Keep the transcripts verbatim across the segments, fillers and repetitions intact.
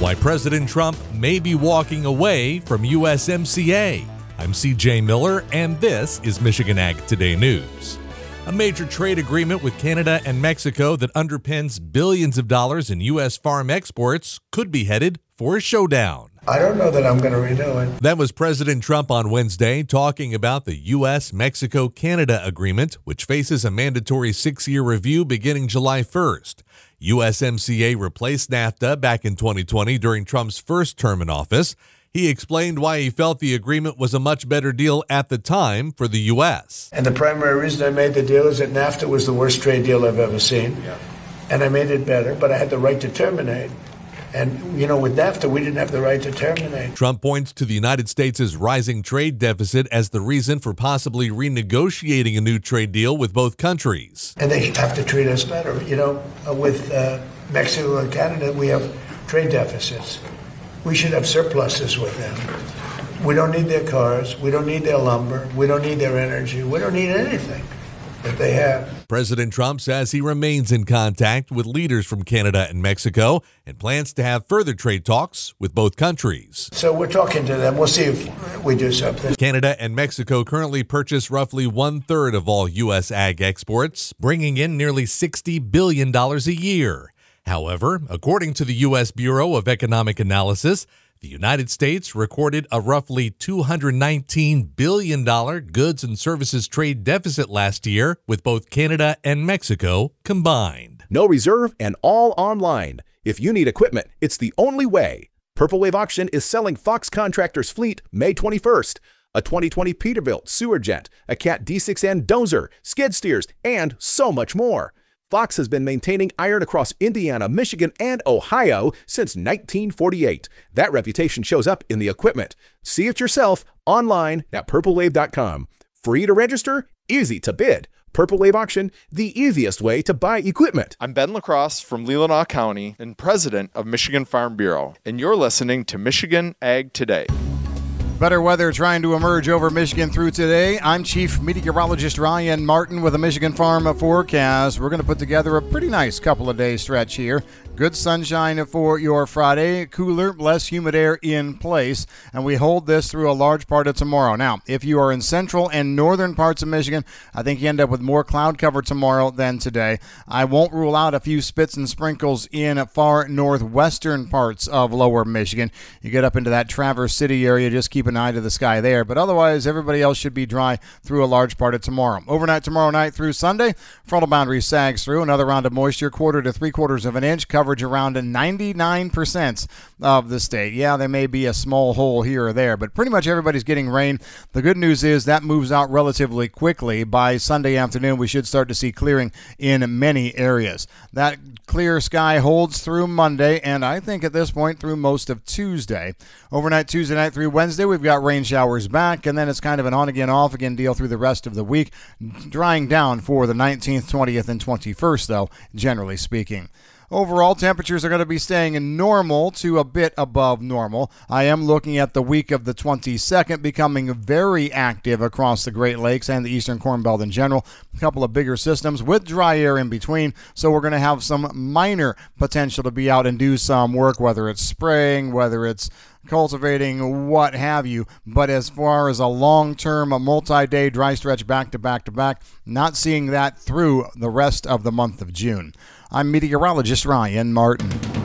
Why President Trump may be walking away from U S M C A. I'm C J Miller, and this is Michigan Ag Today News. A major trade agreement with Canada and Mexico that underpins billions of dollars in U S farm exports could be headed for a showdown. I don't know that I'm going to renew it. That was President Trump on Wednesday talking about the U S Mexico Canada agreement, which faces a mandatory six-year review beginning July first. U S M C A replaced NAFTA back in twenty twenty during Trump's first term in office. He explained why he felt the agreement was a much better deal at the time for the U S. And the primary reason I made the deal is that NAFTA was the worst trade deal I've ever seen. Yeah. And I made it better, but I had the right to terminate. And, you know, with NAFTA, we didn't have the right to terminate. Trump points to the United States' rising trade deficit as the reason for possibly renegotiating a new trade deal with both countries. And they have to treat us better. You know, with uh, Mexico and Canada, we have trade deficits. We should have surpluses with them. We don't need their cars. We don't need their lumber. We don't need their energy. We don't need anything that they have. President Trump says he remains in contact with leaders from Canada and Mexico and plans to have further trade talks with both countries. So we're talking to them. We'll see if we do something. Canada and Mexico currently purchase roughly one-third of all U S ag exports, bringing in nearly sixty billion dollars a year. However, according to the U S Bureau of Economic Analysis, the United States recorded a roughly two hundred nineteen billion dollars goods and services trade deficit last year with both Canada and Mexico combined. No reserve and all online. If you need equipment, it's the only way. Purple Wave Auction is selling Fox Contractors Fleet May twenty-first. A twenty twenty Peterbilt Sewerjet, a Cat D six N dozer, skid steers, and so much more. Fox has been maintaining iron across Indiana, Michigan, and Ohio since nineteen forty-eight. That reputation shows up in the equipment. See it yourself online at purple wave dot com. Free to register, easy to bid. Purple Wave Auction, the easiest way to buy equipment. I'm Ben Lacrosse from Leelanau County and president of Michigan Farm Bureau, and you're listening to Michigan Ag Today. Better weather trying to emerge over Michigan through today. I'm Chief Meteorologist Ryan Martin with a Michigan Farm Forecast. We're going to put together a pretty nice couple of days stretch here. Good sunshine for your Friday, cooler, less humid air in place, and we hold this through a large part of tomorrow. Now, if you are in central and northern parts of Michigan, I think you end up with more cloud cover tomorrow than today. I won't rule out a few spits and sprinkles in far northwestern parts of lower Michigan. You get up into that Traverse City area, just keep an eye to the sky there, but otherwise everybody else should be dry through a large part of tomorrow. Overnight tomorrow night through Sunday, frontal boundary sags through, another round of moisture, quarter to three quarters of an inch, coverage around ninety-nine percent of the state. Yeah, there may be a small hole here or there, but pretty much everybody's getting rain. The good news is that moves out relatively quickly. By Sunday afternoon, we should start to see clearing in many areas. That clear sky holds through Monday, and I think at this point through most of Tuesday. Overnight Tuesday night through Wednesday, we've got rain showers back, and then it's kind of an on-again, off-again deal through the rest of the week, drying down for the nineteenth, twentieth, and twenty-first, though, generally speaking. Overall, temperatures are going to be staying normal to a bit above normal. I am looking at the week of the twenty-second becoming very active across the Great Lakes and the Eastern Corn Belt in general. A couple of bigger systems with dry air in between, so we're going to have some minor potential to be out and do some work, whether it's spraying, whether it's cultivating, what have you. But as far as a long-term, a multi-day dry stretch back-to-back-to-back, not seeing that through the rest of the month of June. I'm meteorologist Ryan Martin.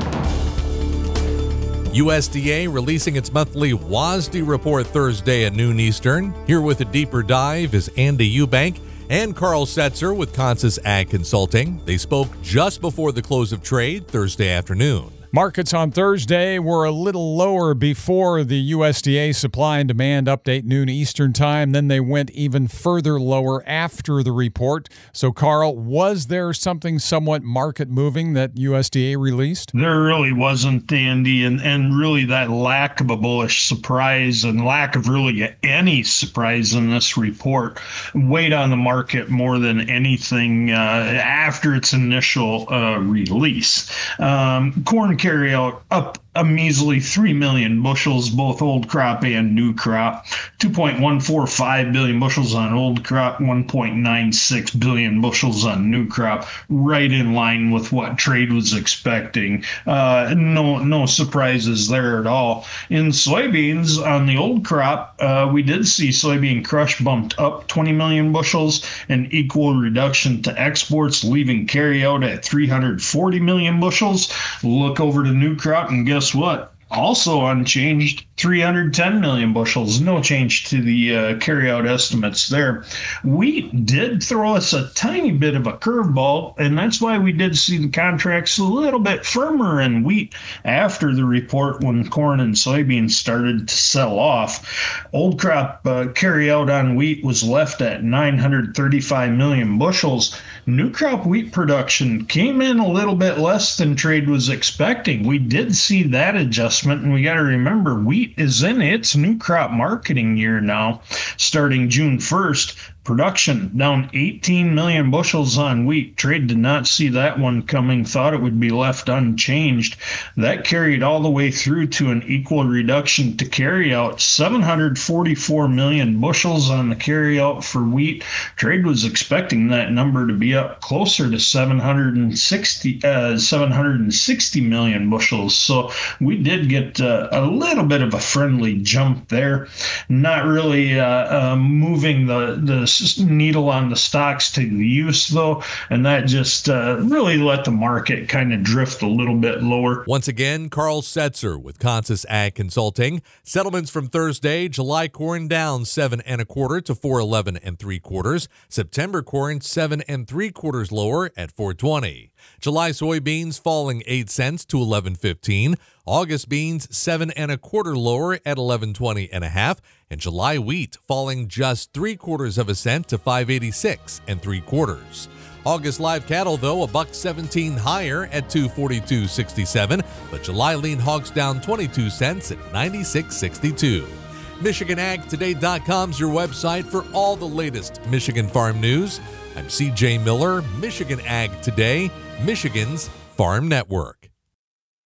U S D A releasing its monthly W A S D report Thursday at noon Eastern. Here with a deeper dive is Andy Eubank and Carl Setzer with Consus Ag Consulting. They spoke just before the close of trade Thursday afternoon. Markets on Thursday were a little lower before the U S D A supply and demand update noon Eastern time. Then they went even further lower after the report. So, Carl, was there something somewhat market moving that U S D A released? There really wasn't, Andy, and, and really that lack of a bullish surprise and lack of really any surprise in this report weighed on the market more than anything uh, after its initial uh, release. Um, corn carryout up a measly three million bushels, both old crop and new crop. two point one four five billion bushels on old crop, one point nine six billion bushels on new crop, right in line with what trade was expecting. Uh, no, no surprises there at all. In soybeans, on the old crop, uh, we did see soybean crush bumped up twenty million bushels, an equal reduction to exports, leaving carryout at three hundred forty million bushels. Look over to new crop, and guess what? Also unchanged, three hundred ten million bushels. No change to the uh, carryout estimates there. Wheat did throw us a tiny bit of a curveball, and that's why we did see the contracts a little bit firmer in wheat after the report when corn and soybeans started to sell off. Old crop uh, carryout on wheat was left at nine hundred thirty-five million bushels. New crop wheat production came in a little bit less than trade was expecting. We did see that adjustment, and we got to remember wheat is in its new crop marketing year now, starting June first. Production down eighteen million bushels on wheat. Trade did not see that one coming, thought it would be left unchanged. That carried all the way through to an equal reduction to carryout, seven hundred forty-four million bushels on the carryout for wheat. Trade was expecting that number to be up closer to seven hundred sixty, uh, seven hundred sixty million bushels. So we did get uh, a little bit of a friendly jump there. Not really uh, uh, moving the, the needle on the stocks to the use, though, and that just uh, really let the market kind of drift a little bit lower. Once again, Carl Setzer with Consus Ag Consulting. Settlements from Thursday: July corn down seven and a quarter to four eleven and three quarters. September corn seven and three quarters lower at four twenty. July soybeans falling eight cents to eleven fifteen. August beans seven and a quarter lower at eleven twenty and a half, and July wheat falling just three quarters of a cent to five eighty-six and three quarters. August live cattle, though, a buck seventeen higher at two forty-two sixty-seven, but July lean hogs down twenty-two cents at ninety-six sixty-two. Michigan Ag Today dot com's your website for all the latest Michigan farm news. I'm C J Miller, Michigan Ag Today, Michigan's Farm Network.